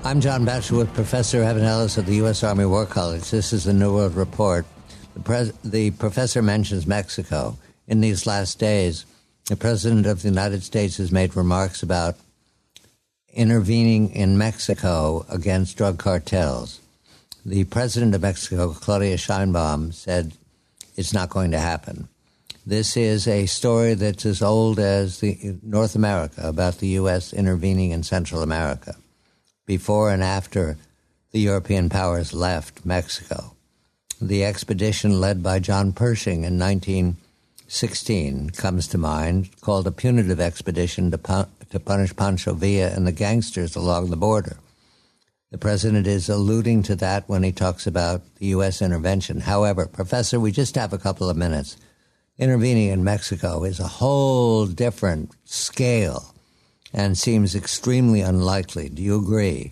I'm John Batchelor with Professor Evan Ellis of the U.S. Army War College. This is the New World Report. The professor mentions Mexico. In these last days, the President of the United States has made remarks about intervening in Mexico against drug cartels. The President of Mexico, Claudia Sheinbaum, said it's not going to happen. This is a story that's as old as North America, about the U.S. intervening in Central America, before and after the European powers left Mexico. The expedition led by John Pershing in 1916 comes to mind, called a punitive expedition to punish Pancho Villa and the gangsters along the border. The president is alluding to that when he talks about the U.S. intervention. However, Professor, we just have a couple of minutes. Intervening in Mexico is a whole different scale and seems extremely unlikely. Do you agree?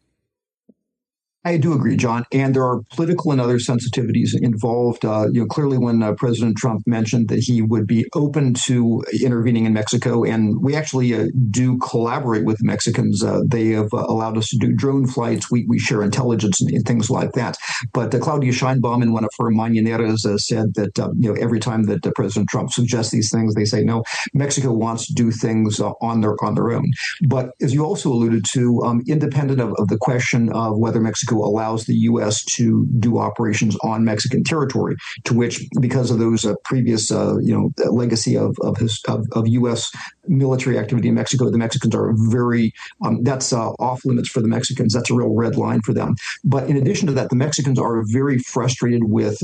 I do agree, John, and there are political and other sensitivities involved. Clearly, when President Trump mentioned that he would be open to intervening in Mexico, and we actually do collaborate with the Mexicans. They have allowed us to do drone flights. We share intelligence and things like that. But Claudia Sheinbaum, in one of her mañaneras, said that every time that President Trump suggests these things, they say no. Mexico wants to do things on their own. But as you also alluded to, independent of the question of whether Mexico allows the U.S. to do operations on Mexican territory, to which, because of those previous, legacy of U.S. military activity in Mexico, the Mexicans are very, that's off limits for the Mexicans. That's a real red line for them. But in addition to that, the Mexicans are very frustrated with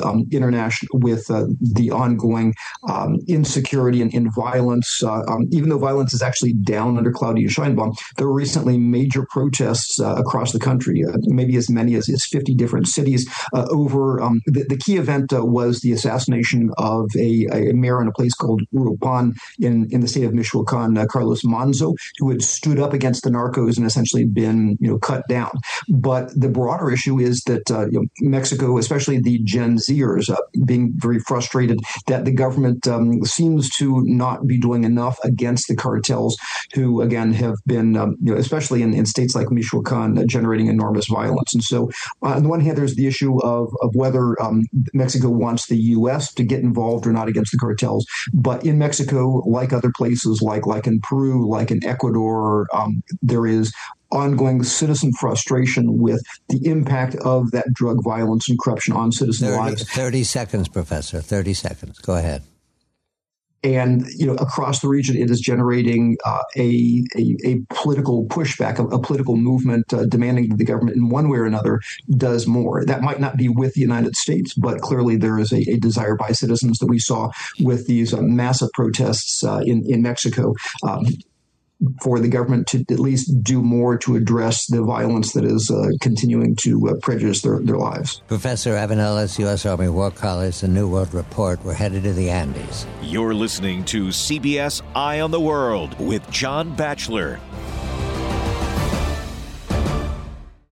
the ongoing insecurity and violence. Even though violence is actually down under Claudia Sheinbaum, there were recently major protests across the country, maybe as many as 50 different cities over the key event was the assassination of a mayor in a place called Uruapan in the state of Michoacan, Carlos Manzo, who had stood up against the narcos and essentially been cut down. But the broader issue is that Mexico, especially the Gen Zers, being very frustrated that the government seems to not be doing enough against the cartels, who again have been, especially in states like Michoacan, generating enormous violence. And so on the one hand, there's the issue of whether Mexico wants the U.S. to get involved or not against the cartels. But in Mexico, like other places, like in Peru, like in Ecuador, there is ongoing citizen frustration with the impact of that drug violence and corruption on citizen lives. 30 seconds, Professor. 30 seconds. Go ahead. And across the region, it is generating a political pushback, a political movement demanding that the government, in one way or another, does more. That might not be with the United States, but clearly there is a desire by citizens that we saw with these massive protests in Mexico. For the government to at least do more to address the violence that is continuing to prejudice their lives. Professor Evan Ellis, U.S. Army War College, The New World Report. We're headed to the Andes. You're listening to CBS Eye on the World with John Batchelor.